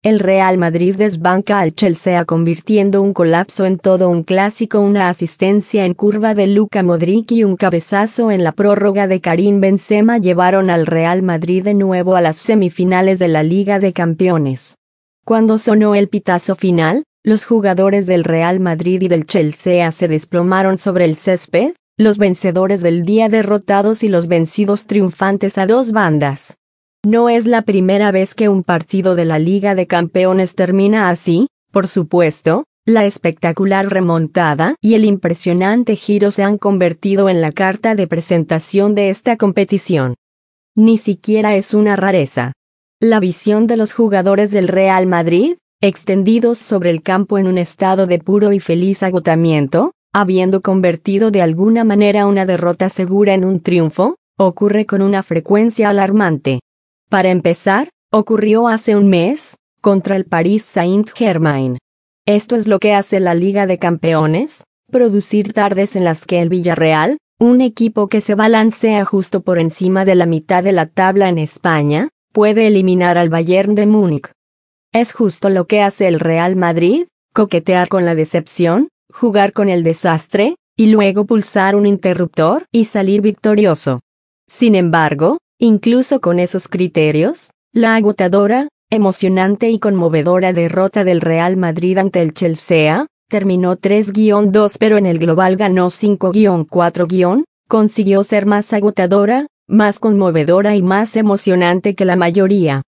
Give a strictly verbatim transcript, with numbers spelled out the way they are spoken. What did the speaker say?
El Real Madrid desbanca al Chelsea convirtiendo un colapso en todo un clásico, una asistencia en curva de Luka Modric y un cabezazo en la prórroga de Karim Benzema llevaron al Real Madrid de nuevo a las semifinales de la Liga de Campeones. Cuando sonó el pitazo final, los jugadores del Real Madrid y del Chelsea se desplomaron sobre el césped, los vencedores del día derrotados y los vencidos triunfantes a dos bandas. No es la primera vez que un partido de la Liga de Campeones termina así, por supuesto, la espectacular remontada y el impresionante giro se han convertido en la carta de presentación de esta competición. Ni siquiera es una rareza. La visión de los jugadores del Real Madrid, extendidos sobre el campo en un estado de puro y feliz agotamiento, habiendo convertido de alguna manera una derrota segura en un triunfo, ocurre con una frecuencia alarmante. Para empezar, ocurrió hace un mes, contra el Paris Saint-Germain. Esto es lo que hace la Liga de Campeones, producir tardes en las que el Villarreal, un equipo que se balancea justo por encima de la mitad de la tabla en España, puede eliminar al Bayern de Múnich. Es justo lo que hace el Real Madrid, coquetear con la decepción, jugar con el desastre, y luego pulsar un interruptor y salir victorioso. Sin embargo, incluso con esos criterios, la agotadora, emocionante y conmovedora derrota del Real Madrid ante el Chelsea, terminó tres a dos pero en el global ganó cinco a cuatro, consiguió ser más agotadora, más conmovedora y más emocionante que la mayoría.